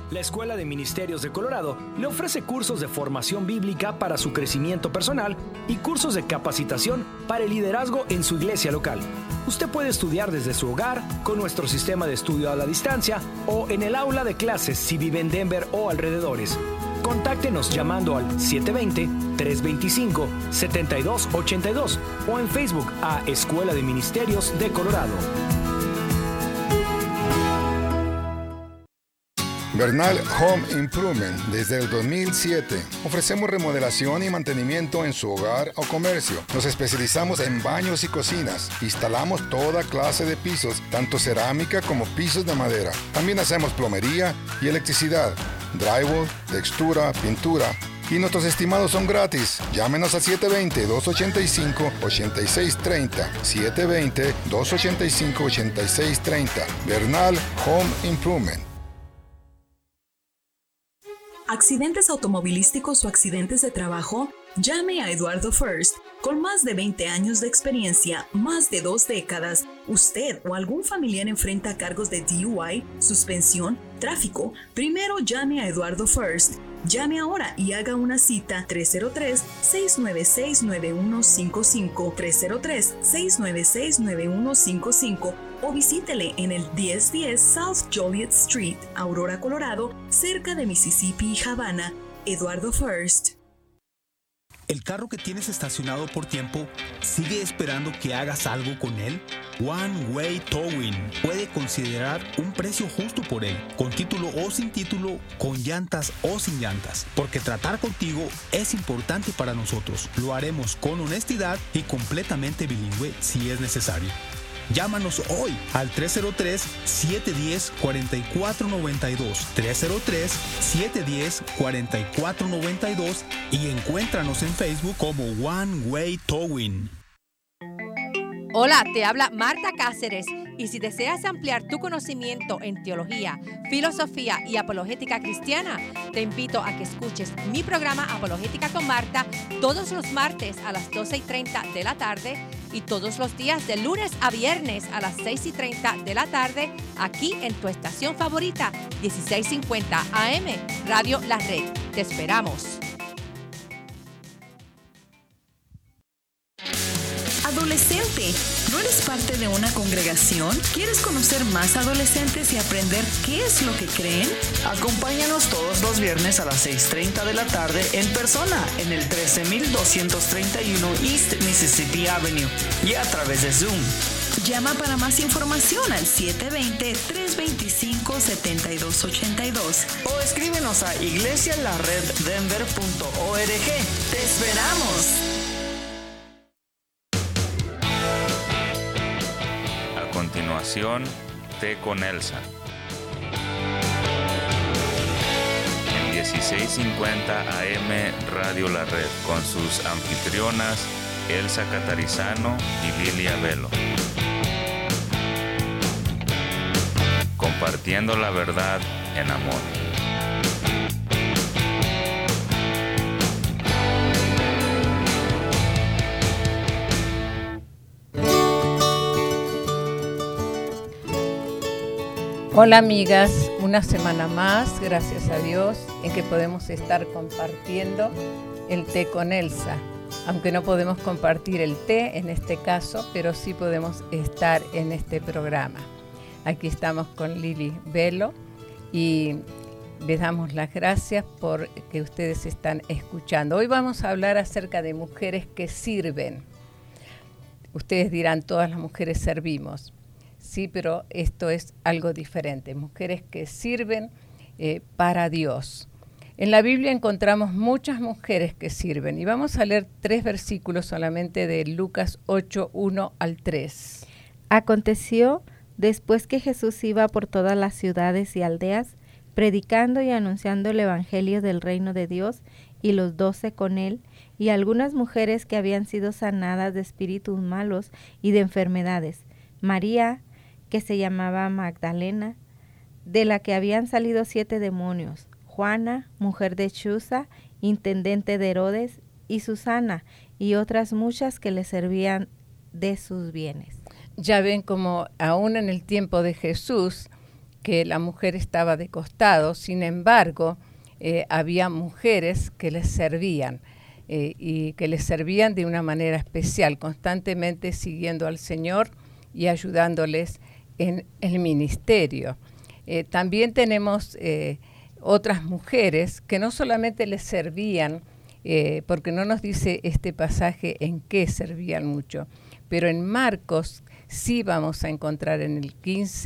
La Escuela de Ministerios de Colorado le ofrece cursos de formación bíblica para su crecimiento personal y cursos de capacitación para el liderazgo en su iglesia local. Usted puede estudiar desde su hogar, con nuestro sistema de estudio a la distancia o en el aula de clases si vive en Denver o alrededores. Contáctenos llamando al 720-325-7282 o en Facebook a Escuela de Ministerios de Colorado. Bernal Home Improvement. Desde el 2007 ofrecemos remodelación y mantenimiento en su hogar o comercio. Nos especializamos en baños y cocinas. Instalamos toda clase de pisos, tanto cerámica como pisos de madera. También hacemos plomería y electricidad, drywall, textura, pintura. Y nuestros estimados son gratis. Llámenos a 720-285-8630. 720-285-8630. Bernal Home Improvement. ¿Accidentes automovilísticos o accidentes de trabajo? Llame a Eduardo First. Con más de 20 años de experiencia, más de 2 décadas, usted o algún familiar enfrenta cargos de DUI, suspensión, tráfico. Primero llame a Eduardo First. Llame ahora y haga una cita 303-696-9155, 303-696-9155 o visítele en el 1010 South Joliet Street, Aurora, Colorado, cerca de Mississippi y Havana. Eduardo First. ¿El carro que tienes estacionado por tiempo sigue esperando que hagas algo con él? One Way Towing puede considerar un precio justo por él, con título o sin título, con llantas o sin llantas, porque tratar contigo es importante para nosotros. Lo haremos con honestidad y completamente bilingüe si es necesario. Llámanos hoy al 303-710-4492, 303-710-4492 y encuéntranos en Facebook como One Way Towing. Hola, te habla Marta Cáceres y si deseas ampliar tu conocimiento en teología, filosofía y apologética cristiana, te invito a que escuches mi programa Apologética con Marta todos los martes a las 12:30 de la tarde y todos los días de lunes a viernes a las 6:30 de la tarde aquí en tu estación favorita, 1650 AM, Radio La Red. Te esperamos. Adolescente, ¿no eres parte de una congregación? ¿Quieres conocer más adolescentes y aprender qué es lo que creen? Acompáñanos todos los viernes a las 6:30 de la tarde en persona en el 13231 East Mississippi Avenue y a través de Zoom. Llama para más información al 720-325-7282 o escríbenos a iglesialareddenver.org. ¡Te esperamos! A continuación, Té con Elsa. En 1650 AM Radio La Red, con sus anfitrionas Elsa Catarizano y Lilia Velo. Compartiendo la verdad en amor. Hola amigas, una semana más, gracias a Dios, en que podemos estar compartiendo el té con Elsa. Aunque no podemos compartir el té en este caso, pero sí podemos estar en este programa. Aquí estamos con Lili Velo y les damos las gracias por que ustedes están escuchando. Hoy vamos a hablar acerca de mujeres que sirven. Ustedes dirán, todas las mujeres servimos. Sí, pero esto es algo diferente. Mujeres que sirven para Dios. En la Biblia encontramos muchas mujeres que sirven y vamos a leer 3 versículos solamente de Lucas 8, 1 al 3. Aconteció después que Jesús iba por todas las ciudades y aldeas, predicando y anunciando el evangelio del reino de Dios, y los 12 con él, y algunas mujeres que habían sido sanadas de espíritus malos y de enfermedades. María, que se llamaba Magdalena, de la que habían salido 7 demonios. Juana, mujer de Chuza, intendente de Herodes, y Susana, y otras muchas que le servían de sus bienes. Ya ven como aún en el tiempo de Jesús que la mujer estaba de costado. Sin embargo, había mujeres que les servían y que les servían de una manera especial, constantemente siguiendo al Señor y ayudándoles en el ministerio. También tenemos otras mujeres que no solamente les servían, porque no nos dice este pasaje en qué servían mucho, pero en Marcos sí vamos a encontrar en el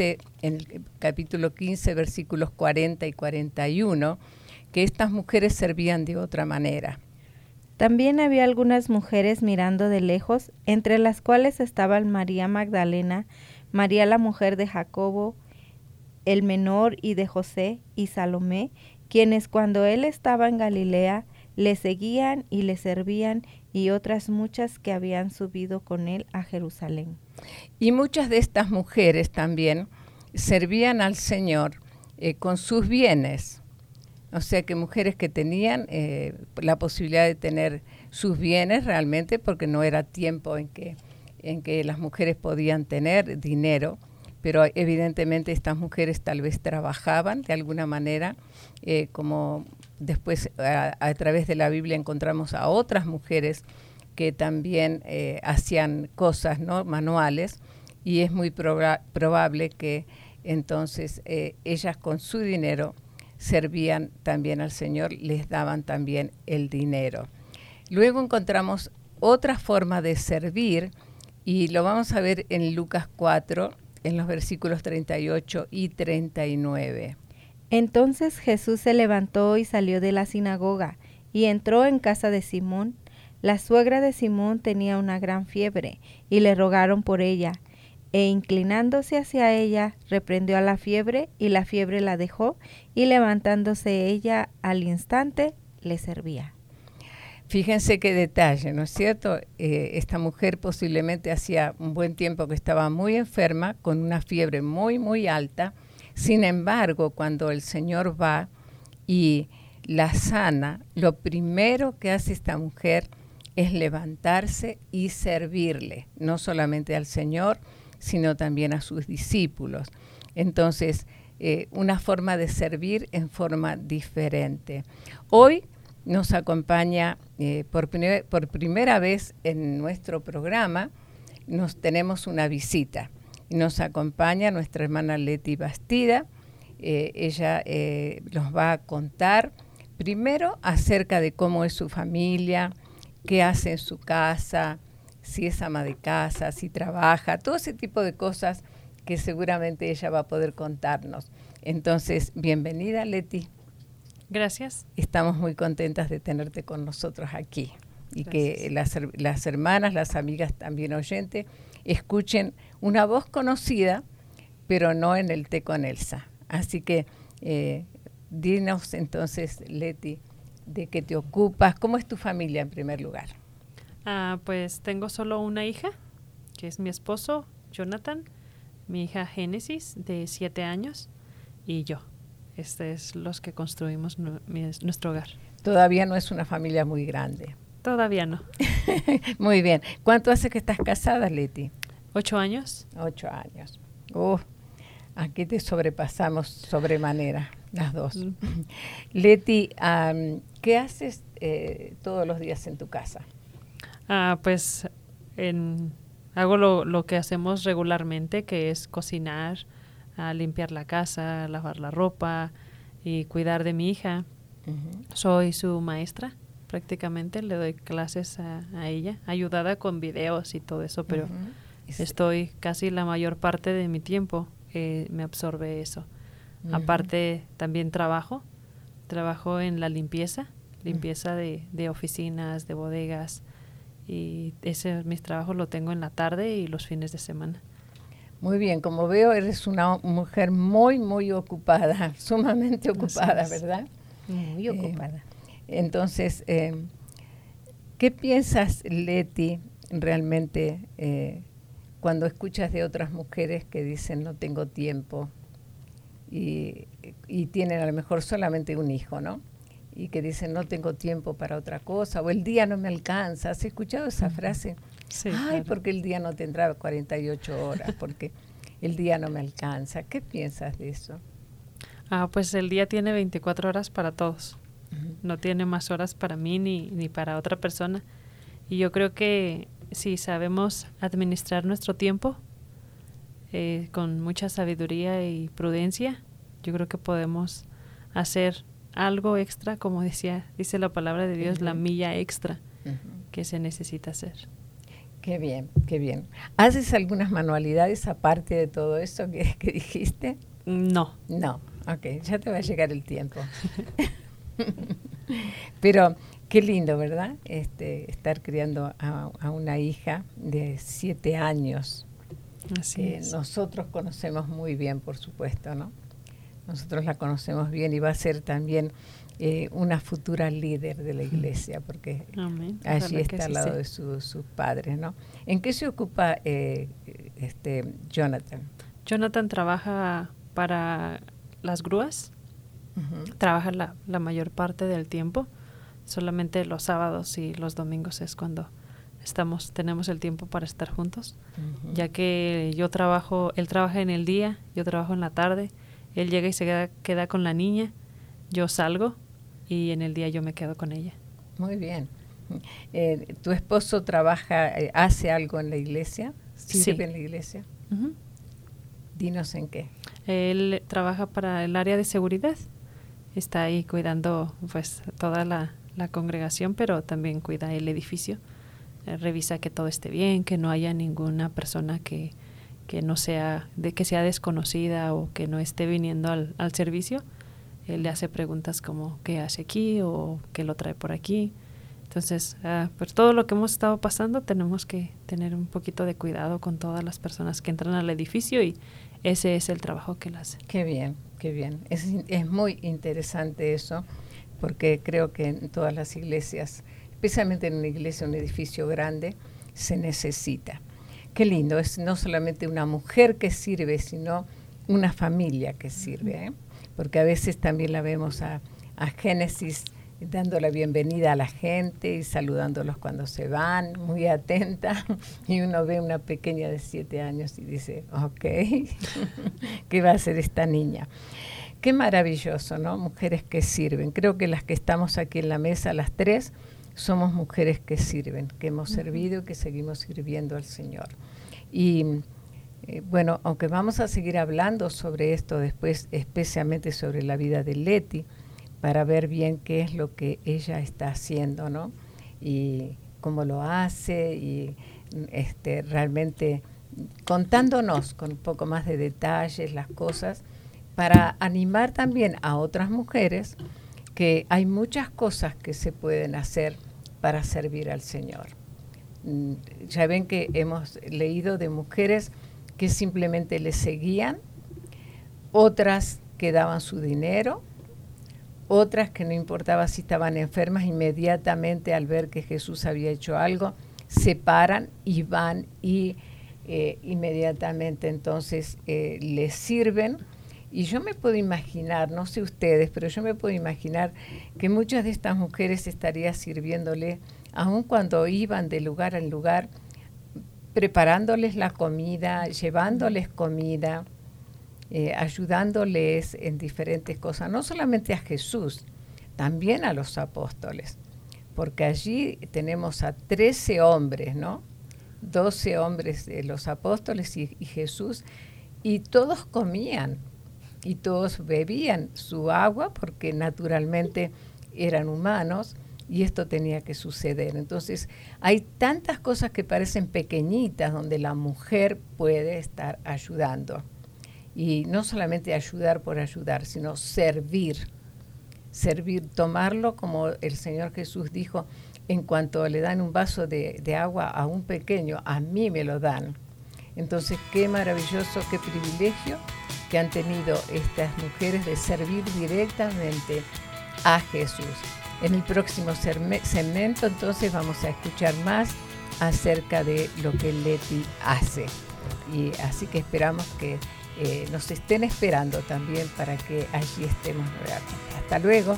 capítulo 15, versículos 40 y 41, que estas mujeres servían de otra manera. También había algunas mujeres mirando de lejos, entre las cuales estaban María Magdalena, María la mujer de Jacobo, el menor, y de José, y Salomé, quienes cuando él estaba en Galilea le seguían y le servían, y otras muchas que habían subido con él a Jerusalén. Y muchas de estas mujeres también servían al Señor con sus bienes. O sea que mujeres que tenían la posibilidad de tener sus bienes realmente, porque no era tiempo en que las mujeres podían tener dinero, pero evidentemente estas mujeres tal vez trabajaban de alguna manera, como después a través de la Biblia encontramos a otras mujeres que también hacían cosas, ¿no?, manuales, y es muy probable que entonces ellas con su dinero servían también al Señor, les daban también el dinero. Luego encontramos otra forma de servir, y lo vamos a ver en Lucas 4, en los versículos 38 y 39. Entonces Jesús se levantó y salió de la sinagoga, y entró en casa de Simón. La suegra de Simón tenía una gran fiebre, y le rogaron por ella. E inclinándose hacia ella, reprendió a la fiebre, y la fiebre la dejó, y levantándose ella al instante, le servía. Fíjense qué detalle, ¿no es cierto? Esta mujer posiblemente hacía un buen tiempo que estaba muy enferma, con una fiebre muy, muy alta. Sin embargo, cuando el Señor va y la sana, lo primero que hace esta mujer es levantarse y servirle, no solamente al Señor, sino también a sus discípulos. Entonces, una forma de servir en forma diferente. Hoy nos acompaña por primera vez en nuestro programa, tenemos una visita. Nos acompaña nuestra hermana Leti Bastida. Ella nos va a contar primero acerca de cómo es su familia, qué hace en su casa, si es ama de casa, si trabaja, todo ese tipo de cosas que seguramente ella va a poder contarnos. Entonces, bienvenida, Leti. Gracias. Estamos muy contentas de tenerte con nosotros aquí. Y Gracias. que las hermanas, las amigas también oyentes, escuchen una voz conocida, pero no en el Té con Elsa. Así que dinos entonces, Leti, de qué te ocupas, cómo es tu familia en primer lugar. Pues tengo solo una hija, que es mi esposo, Jonathan, mi hija Génesis, de 7 años, y yo. Es los que construimos nuestro hogar. Todavía no es una familia muy grande. Todavía no. Muy bien. ¿Cuánto hace que estás casada, Leti? 8 años. 8 años. Aquí te sobrepasamos sobremanera, las dos. Leti, ¿qué haces todos los días en tu casa? Pues hago lo que hacemos regularmente, que es cocinar, limpiar la casa, lavar la ropa y cuidar de mi hija. Soy su maestra, prácticamente, le doy clases a ella, ayudada con videos y todo eso, pero estoy casi la mayor parte de mi tiempo, me absorbe eso. Aparte, también trabajo en la limpieza de oficinas, de bodegas, y mis trabajos lo tengo en la tarde y los fines de semana. Muy bien, como veo, eres una mujer muy, muy ocupada, sumamente ocupada, ¿verdad? Muy ocupada. Entonces, ¿qué piensas, Leti, realmente cuando escuchas de otras mujeres que dicen no tengo tiempo y tienen a lo mejor solamente un hijo, ¿no? Y que dicen no tengo tiempo para otra cosa, o el día no me alcanza? ¿Has escuchado esa frase? Sí, Ay, claro. porque el día no tendrá 48 horas, porque el día no me alcanza. ¿Qué piensas de eso? Pues el día tiene 24 horas para todos. No tiene más horas para mí ni para otra persona. Y yo creo que si sabemos administrar nuestro tiempo con mucha sabiduría y prudencia, yo creo que podemos hacer algo extra, como dice la palabra de Dios, la milla extra que se necesita hacer. Qué bien, qué bien. ¿Haces algunas manualidades aparte de todo eso que dijiste? No. No, ok, ya te va a llegar el tiempo. Pero qué lindo, ¿verdad? Estar criando a una hija de 7 años. Así es. Nosotros conocemos muy bien, por supuesto, ¿no? Nosotros la conocemos bien y va a ser también una futura líder de la iglesia, porque Amén. allí está sí, al lado de sus padres, ¿no? ¿En qué se ocupa Jonathan? Jonathan trabaja para las grúas. Trabaja la mayor parte del tiempo. Solamente los sábados y los domingos es cuando tenemos el tiempo para estar juntos, ya que él trabaja en el día, yo trabajo en la tarde, él llega y se queda con la niña, yo salgo y en el día yo me quedo con ella. Muy bien. ¿Tu esposo hace algo en la iglesia? ¿Sirve en la iglesia? Dinos en qué. Él trabaja para el área de seguridad, está ahí cuidando pues toda la congregación, pero también cuida el edificio. Revisa que todo esté bien, que no haya ninguna persona que sea desconocida o que no esté viniendo al servicio. Él le hace preguntas como ¿qué hace aquí? O ¿qué lo trae por aquí? Entonces, pues todo lo que hemos estado pasando, tenemos que tener un poquito de cuidado con todas las personas que entran al edificio, y ese es el trabajo que él hace. Qué bien, qué bien. Es muy interesante eso, porque creo que en todas las iglesias, especialmente en una iglesia, un edificio grande, se necesita. Qué lindo, es no solamente una mujer que sirve, sino una familia que sirve, porque a veces también la vemos a Génesis dando la bienvenida a la gente y saludándolos cuando se van, muy atenta, y uno ve una pequeña de 7 años y dice, ok, ¿qué va a hacer esta niña? Qué maravilloso, ¿no? Mujeres que sirven. Creo que las que estamos aquí en la mesa, las 3, somos mujeres que sirven, que hemos servido y que seguimos sirviendo al Señor. Y bueno, aunque vamos a seguir hablando sobre esto después, especialmente sobre la vida de Leti, para ver bien qué es lo que ella está haciendo, ¿no? Y cómo lo hace, y realmente contándonos con un poco más de detalles las cosas, para animar también a otras mujeres que hay muchas cosas que se pueden hacer para servir al Señor. Ya ven que hemos leído de mujeres que simplemente le seguían, otras que daban su dinero, otras que no importaba si estaban enfermas, inmediatamente al ver que Jesús había hecho algo, se paran y van y inmediatamente entonces les sirven. Y yo me puedo imaginar, no sé ustedes, pero yo me puedo imaginar que muchas de estas mujeres estarían sirviéndole, aun cuando iban de lugar en lugar, preparándoles la comida, llevándoles comida, ayudándoles en diferentes cosas, no solamente a Jesús, también a los apóstoles, porque allí tenemos a 13 hombres, ¿no? 12 hombres de los apóstoles y Jesús, y todos comían y todos bebían su agua porque naturalmente eran humanos y esto tenía que suceder. Entonces hay tantas cosas que parecen pequeñitas donde la mujer puede estar ayudando. Y no solamente ayudar por ayudar, sino servir, tomarlo como el Señor Jesús dijo, en cuanto le dan un vaso de agua a un pequeño, a mí me lo dan. Entonces, qué maravilloso, qué privilegio que han tenido estas mujeres de servir directamente a Jesús. En el próximo segmento, entonces, vamos a escuchar más acerca de lo que Leti hace. Y así que esperamos que nos estén esperando también para que allí estemos nuevamente. Hasta luego.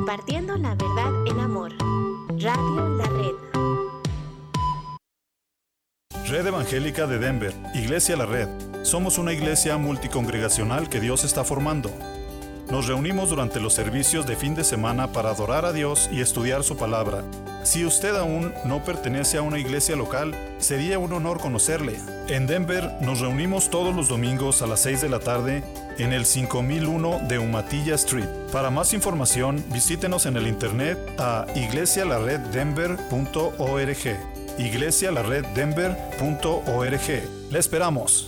Compartiendo la verdad en amor. Radio La Red. Red Evangélica de Denver, Iglesia La Red. Somos una iglesia multicongregacional que Dios está formando. Nos reunimos durante los servicios de fin de semana para adorar a Dios y estudiar su palabra. Si usted aún no pertenece a una iglesia local, sería un honor conocerle. En Denver nos reunimos todos los domingos a las 6 de la tarde en el 5001 de Umatilla Street. Para más información, visítenos en el internet a iglesialareddenver.org. iglesialareddenver.org. ¡Le esperamos!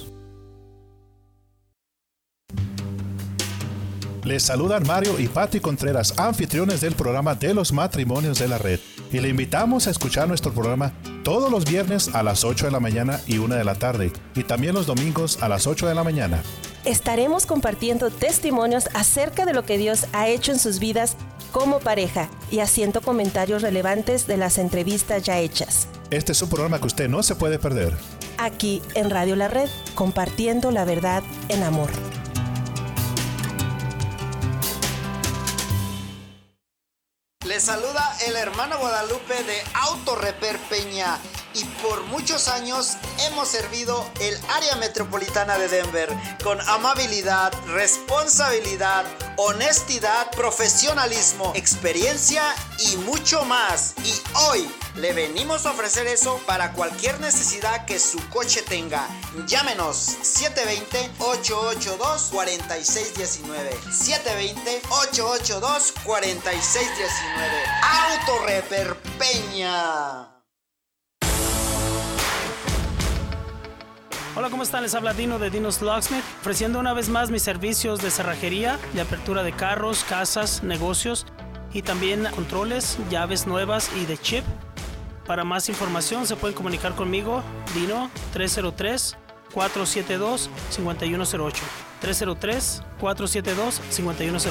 Les saludan Mario y Patti Contreras, anfitriones del programa de los matrimonios de la red. Y le invitamos a escuchar nuestro programa todos los viernes a las 8 de la mañana y 1 de la tarde. Y también los domingos a las 8 de la mañana. Estaremos compartiendo testimonios acerca de lo que Dios ha hecho en sus vidas como pareja y haciendo comentarios relevantes de las entrevistas ya hechas. Este es un programa que usted no se puede perder. Aquí en Radio La Red, compartiendo la verdad en amor. Les saluda el hermano Guadalupe de Auto Repair Peña y por muchos años hemos servido el área metropolitana de Denver con amabilidad, responsabilidad, honestidad, profesionalismo, experiencia y mucho más. Y hoy le venimos a ofrecer eso para cualquier necesidad que su coche tenga. Llámenos 720-882-4619. 720-882-4619. Auto Repair Peña. Hola, ¿cómo están? Les habla Dino de Dino's Locksmith, ofreciendo una vez más mis servicios de cerrajería, de apertura de carros, casas, negocios y también controles, llaves nuevas y de chip. Para más información se pueden comunicar conmigo, Dino, 303-472-5108. 303-472-5108.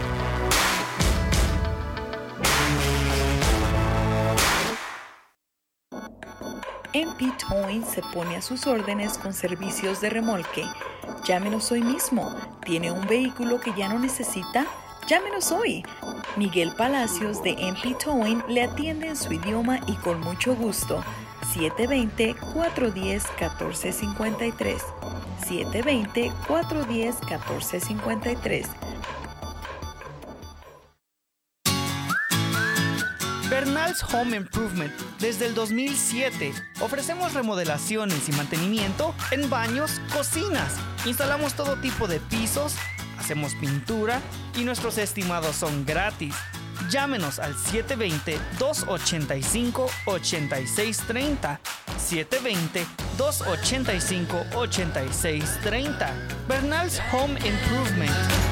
MP Towing se pone a sus órdenes con servicios de remolque. Llámenos hoy mismo. ¿Tiene un vehículo que ya no necesita? Llámenos hoy. Miguel Palacios de MP Towing le atiende en su idioma y con mucho gusto. 720-410-1453. 720-410-1453. Bernal's Home Improvement. Desde el 2007 ofrecemos remodelaciones y mantenimiento en baños, cocinas. Instalamos todo tipo de pisos, hacemos pintura y nuestros estimados son gratis. Llámenos al 720-285-8630. 720-285-8630. Bernal's Home Improvement.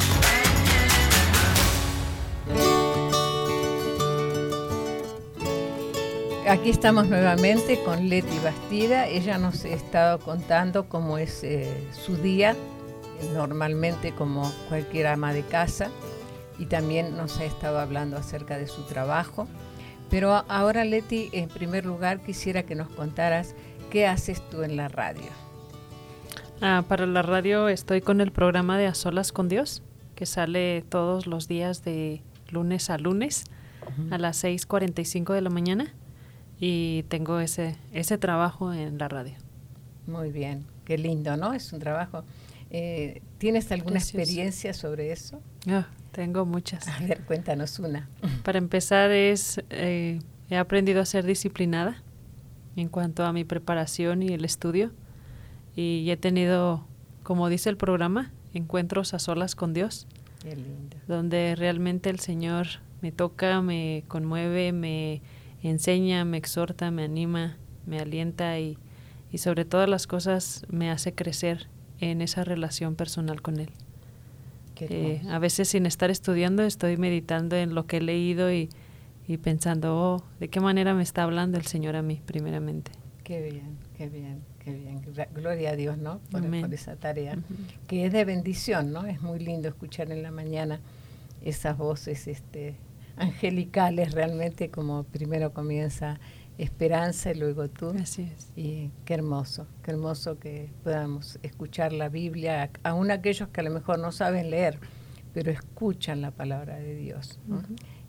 Aquí estamos nuevamente con Leti Bastida. Ella nos ha estado contando cómo es su día, normalmente como cualquier ama de casa, y también nos ha estado hablando acerca de su trabajo. Pero ahora, Leti, en primer lugar quisiera que nos contaras qué haces tú en la radio. Para la radio estoy con el programa de A Solas con Dios, que sale todos los días de lunes a lunes a las 6:45 de la mañana. Y tengo ese trabajo en la radio. Muy bien, qué lindo, ¿no? Es un trabajo. ¿Tienes alguna experiencia sobre eso? Tengo muchas. A ver, cuéntanos una. Para empezar, he aprendido a ser disciplinada en cuanto a mi preparación y el estudio. Y he tenido, como dice el programa, encuentros a solas con Dios. Qué lindo. Donde realmente el Señor me toca, me conmueve, me enseña, me exhorta, me anima, me alienta y sobre todas las cosas me hace crecer en esa relación personal con Él. A veces sin estar estudiando estoy meditando en lo que he leído y pensando, ¿de qué manera me está hablando el Señor a mí primeramente? Qué bien, qué bien, qué bien. Gloria a Dios, ¿no? Por esa tarea, que es de bendición, ¿no? Es muy lindo escuchar en la mañana esas voces angelicales, realmente, como primero comienza Esperanza y luego tú. Así es. Y qué hermoso que podamos escuchar la Biblia, aún aquellos que a lo mejor no saben leer, pero escuchan la palabra de Dios, ¿no?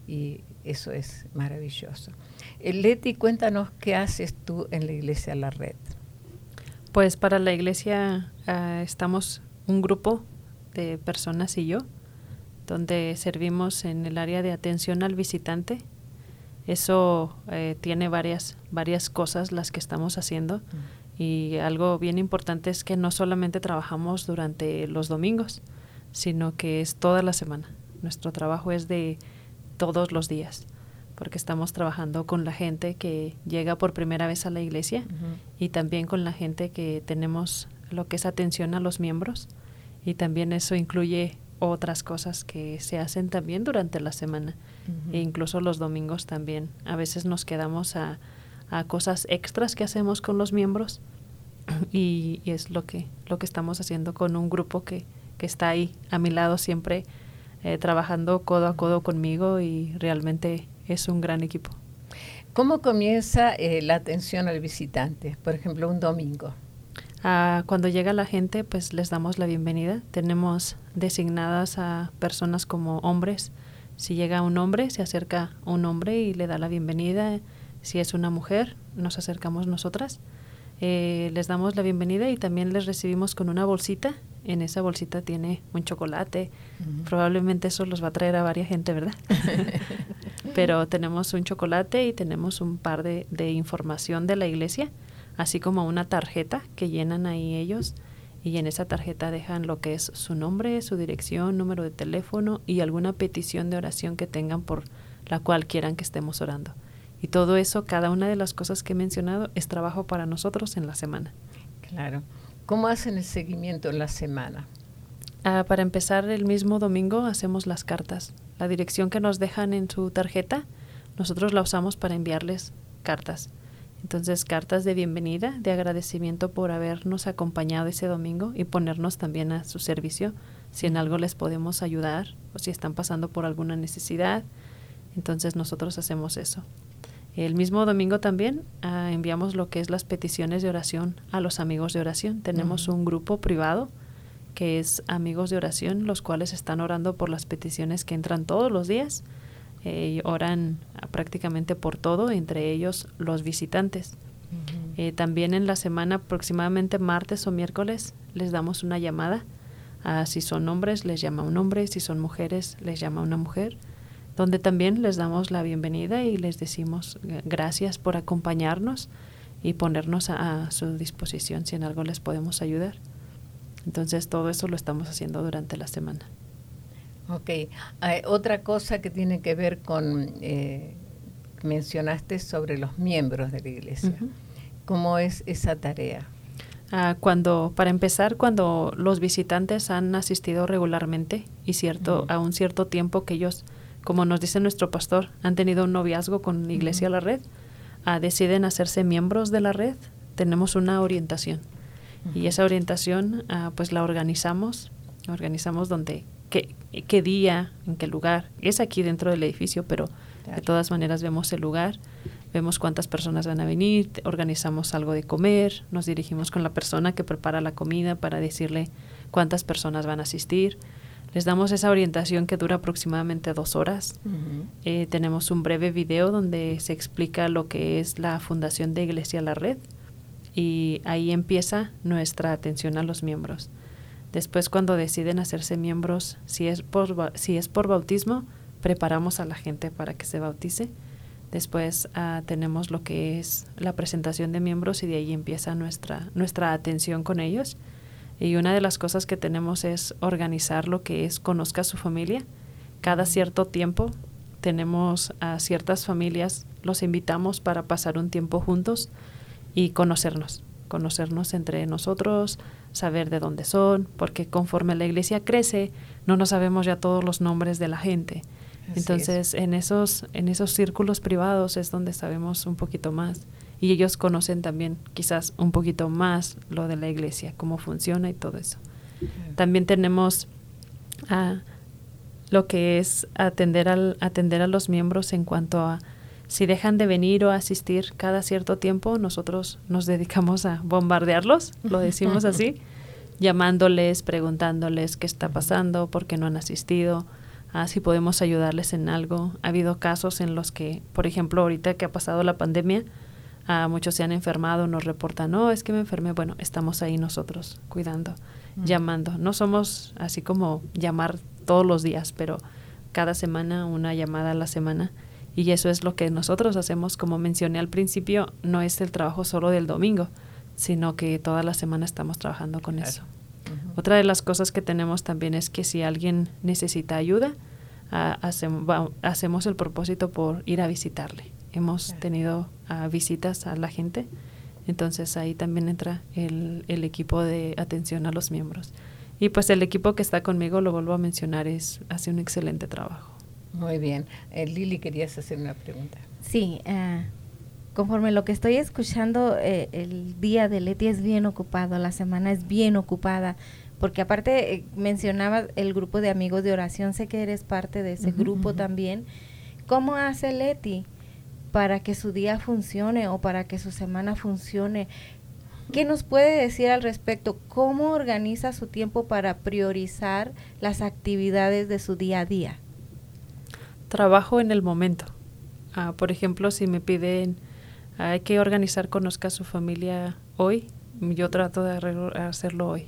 y eso es maravilloso. Leti, cuéntanos qué haces tú en la Iglesia La Red. Pues para la iglesia estamos un grupo de personas y yo, donde servimos en el área de atención al visitante. Eso tiene varias cosas las que estamos haciendo. Y algo bien importante es que no solamente trabajamos durante los domingos, sino que es toda la semana. Nuestro trabajo es de todos los días, porque estamos trabajando con la gente que llega por primera vez a la iglesia y también con la gente que tenemos lo que es atención a los miembros, y también eso incluye otras cosas que se hacen también durante la semana e incluso los domingos también. A veces nos quedamos a cosas extras que hacemos con los miembros y es lo que estamos haciendo con un grupo que está ahí a mi lado siempre trabajando codo a codo conmigo, y realmente es un gran equipo. ¿Cómo comienza la atención al visitante? Por ejemplo, un domingo. Cuando llega la gente, pues les damos la bienvenida. Tenemos designadas a personas como hombres. Si llega un hombre, se acerca un hombre y le da la bienvenida. Si es una mujer, nos acercamos nosotras. Les damos la bienvenida y también les recibimos con una bolsita. En esa bolsita tiene un chocolate. Probablemente eso los va a traer a varias gente, ¿verdad? Pero tenemos un chocolate y tenemos un par de información de la iglesia, así como una tarjeta que llenan ahí ellos, y en esa tarjeta dejan lo que es su nombre, su dirección, número de teléfono y alguna petición de oración que tengan por la cual quieran que estemos orando. Y todo eso, cada una de las cosas que he mencionado, es trabajo para nosotros en la semana. Claro. ¿Cómo hacen el seguimiento en la semana? Para empezar, el mismo domingo hacemos las cartas. La dirección que nos dejan en su tarjeta, nosotros la usamos para enviarles cartas. Entonces, cartas de bienvenida, de agradecimiento por habernos acompañado ese domingo y ponernos también a su servicio si en algo les podemos ayudar o si están pasando por alguna necesidad. Entonces, nosotros hacemos eso. El mismo domingo también enviamos lo que es las peticiones de oración a los amigos de oración. Tenemos un grupo privado que es amigos de oración, los cuales están orando por las peticiones que entran todos los días. Oran prácticamente por todo, entre ellos los visitantes. También en la semana, aproximadamente martes o miércoles, les damos una llamada. Si son hombres, les llama un hombre. Si son mujeres, les llama una mujer, donde también les damos la bienvenida y les decimos gracias por acompañarnos y ponernos a su disposición si en algo les podemos ayudar. Entonces, todo eso lo estamos haciendo durante la semana. Ok. Otra cosa que tiene que ver con, mencionaste sobre los miembros de la iglesia. ¿Cómo es esa tarea? Para empezar, cuando los visitantes han asistido regularmente y a un cierto tiempo que ellos, como nos dice nuestro pastor, han tenido un noviazgo con Iglesia La Red, deciden hacerse miembros de la red, tenemos una orientación. Y esa orientación pues la organizamos donde, qué día, en qué lugar. Es aquí dentro del edificio, pero de todas maneras vemos el lugar, vemos cuántas personas van a venir, organizamos algo de comer, nos dirigimos con la persona que prepara la comida para decirle cuántas personas van a asistir. Les damos esa orientación que dura aproximadamente 2 horas. Tenemos un breve video donde se explica lo que es la fundación de Iglesia La Red, y ahí empieza nuestra atención a los miembros. Después, cuando deciden hacerse miembros, si es por bautismo, preparamos a la gente para que se bautice. Después tenemos lo que es la presentación de miembros, y de ahí empieza nuestra atención con ellos. Y una de las cosas que tenemos es organizar lo que es Conozca a su familia. Cada cierto tiempo tenemos a ciertas familias, los invitamos para pasar un tiempo juntos y conocernos entre nosotros, saber de dónde son, porque conforme la iglesia crece, no nos sabemos ya todos los nombres de la gente. Entonces, en esos círculos privados es donde sabemos un poquito más, y ellos conocen también quizás un poquito más lo de la iglesia, cómo funciona y todo eso. También tenemos lo que es atender a los miembros en cuanto a si dejan de venir o asistir cada cierto tiempo. Nosotros nos dedicamos a bombardearlos, lo decimos así, llamándoles, preguntándoles qué está pasando, por qué no han asistido, si podemos ayudarles en algo. Ha habido casos en los que, por ejemplo, ahorita que ha pasado la pandemia, muchos se han enfermado, nos reportan, no, es que me enfermé. Bueno, estamos ahí nosotros cuidando, llamando. No somos así como llamar todos los días, pero cada semana, una llamada a la semana. Y eso es lo que nosotros hacemos. Como mencioné al principio, no es el trabajo solo del domingo, sino que toda la semana estamos trabajando con eso. Otra de las cosas que tenemos también es que si alguien necesita ayuda, hacemos el propósito por ir a visitarle. Hemos tenido visitas a la gente, entonces ahí también entra el equipo de atención a los miembros. Y pues el equipo que está conmigo, lo vuelvo a mencionar, hace un excelente trabajo. Muy bien. Lili, querías hacer una pregunta. Sí, conforme lo que estoy escuchando, el día de Leti es bien ocupado, la semana es bien ocupada, porque aparte mencionabas el grupo de amigos de oración, sé que eres parte de ese grupo también. ¿Cómo hace Leti para que su día funcione o para que su semana funcione? ¿Qué nos puede decir al respecto? ¿Cómo organiza su tiempo para priorizar las actividades de su día a día? Trabajo en el momento. Por ejemplo, si me piden, hay que organizar, conozca a su familia hoy, yo trato de hacerlo hoy.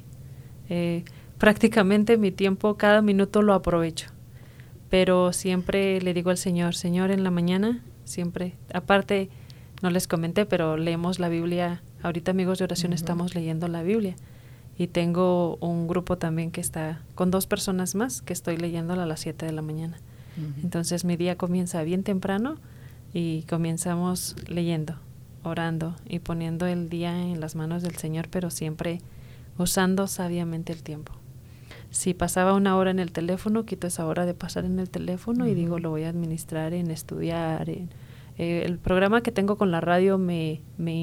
Prácticamente mi tiempo, cada minuto lo aprovecho. Pero siempre le digo al Señor, en la mañana, siempre, aparte, no les comenté, pero leemos la Biblia. Ahorita, amigos de oración, estamos leyendo la Biblia. Y tengo un grupo también que está con 2 personas más, que estoy leyéndola a las 7 de la mañana. Entonces mi día comienza bien temprano y comenzamos leyendo, orando y poniendo el día en las manos del Señor, pero siempre usando sabiamente el tiempo. Si pasaba 1 hora en el teléfono, quito esa hora de pasar en el teléfono y digo, lo voy a administrar en estudiar. El programa que tengo con la radio me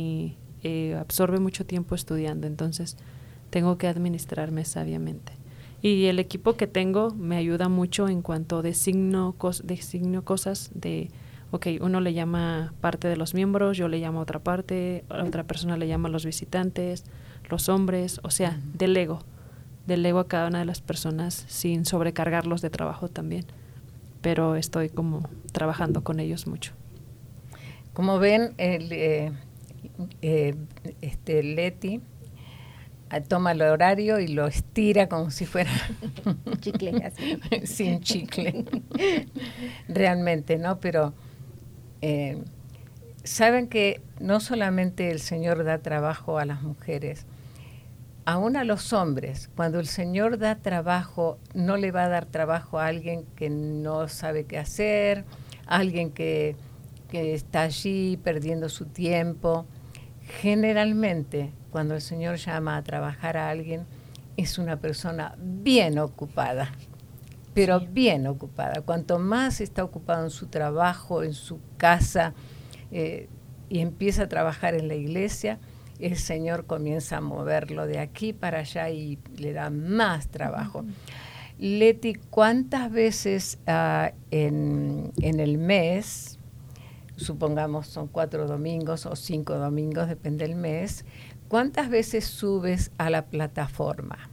absorbe mucho tiempo estudiando, entonces tengo que administrarme sabiamente. Y el equipo que tengo me ayuda mucho en cuanto designo cosas de, uno le llama parte de los miembros, yo le llamo otra parte, otra persona le llama a los visitantes, los hombres, o sea, delego a cada una de las personas sin sobrecargarlos de trabajo también, pero estoy como trabajando con ellos mucho. Como ven, Leti toma el horario y lo estira como si fuera chicle, así. Sin chicle. Realmente, ¿no? Pero saben que no solamente el Señor da trabajo a las mujeres, aún a los hombres. Cuando el Señor da trabajo, no le va a dar trabajo a alguien que no sabe qué hacer, a alguien que está allí perdiendo su tiempo. Generalmente, cuando el Señor llama a trabajar a alguien, es una persona bien ocupada, pero bien ocupada. Cuanto más está ocupado en su trabajo, en su casa, y empieza a trabajar en la iglesia, el Señor comienza a moverlo de aquí para allá y le da más trabajo. Leti, ¿cuántas veces en el mes, supongamos son 4 domingos o 5 domingos, depende del mes, cuántas veces subes a la plataforma?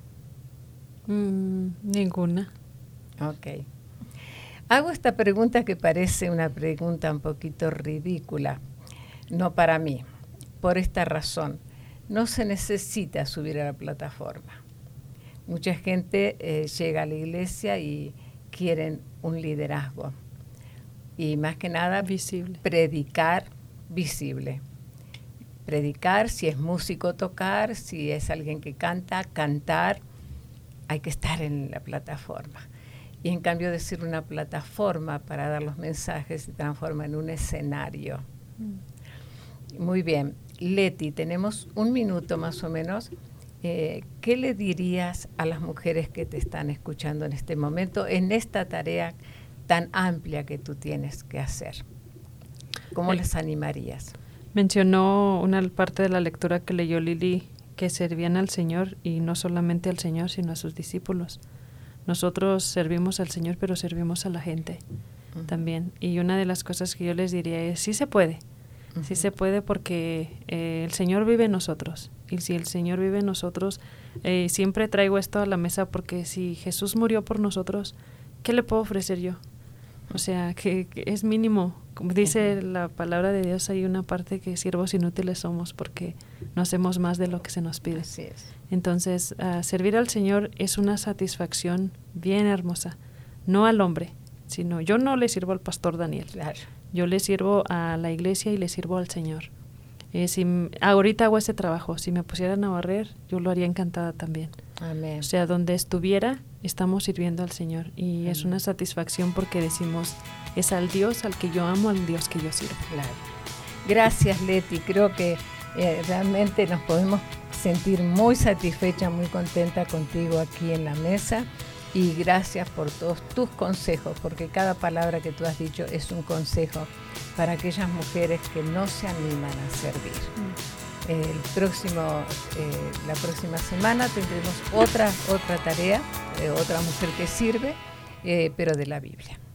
Ninguna. Ok. Hago esta pregunta que parece una pregunta un poquito ridícula, no para mí, por esta razón. No se necesita subir a la plataforma. Mucha gente llega a la iglesia y quieren un liderazgo. Y más que nada, visible. Predicar visible. Predicar, si es músico, tocar, si es alguien que canta, cantar, hay que estar en la plataforma. Y en cambio de ser una plataforma para dar los mensajes, se transforma en un escenario. Muy bien. Leti, tenemos 1 minuto más o menos. ¿Qué le dirías a las mujeres que te están escuchando en este momento, en esta tarea tan amplia que tú tienes que hacer? ¿Cómo les animarías? Mencionó una parte de la lectura que leyó Lili, que servían al Señor, y no solamente al Señor, sino a sus discípulos. Nosotros servimos al Señor, pero servimos a la gente también. Y una de las cosas que yo les diría es, sí se puede. Sí se puede porque el Señor vive en nosotros. Y si el Señor vive en nosotros, siempre traigo esto a la mesa porque si Jesús murió por nosotros, ¿qué le puedo ofrecer yo? O sea, que es mínimo. Como dice la palabra de Dios, hay una parte que siervos inútiles somos porque no hacemos más de lo que se nos pide. Así es. Entonces, servir al Señor es una satisfacción bien hermosa. No al hombre, sino yo no le sirvo al pastor Daniel. Claro. Yo le sirvo a la iglesia y le sirvo al Señor. Ahorita hago ese trabajo. Si me pusieran a barrer, yo lo haría encantada también. Amén. O sea, donde estuviera, estamos sirviendo al Señor. Y es una satisfacción porque decimos, es al Dios al que yo amo, al Dios que yo sirvo. Claro. Gracias, Leti. Creo que realmente nos podemos sentir muy satisfecha, muy contenta contigo aquí en la mesa. Y gracias por todos tus consejos, porque cada palabra que tú has dicho es un consejo para aquellas mujeres que no se animan a servir. La próxima semana tendremos otra tarea, otra mujer que sirve, pero de la Biblia.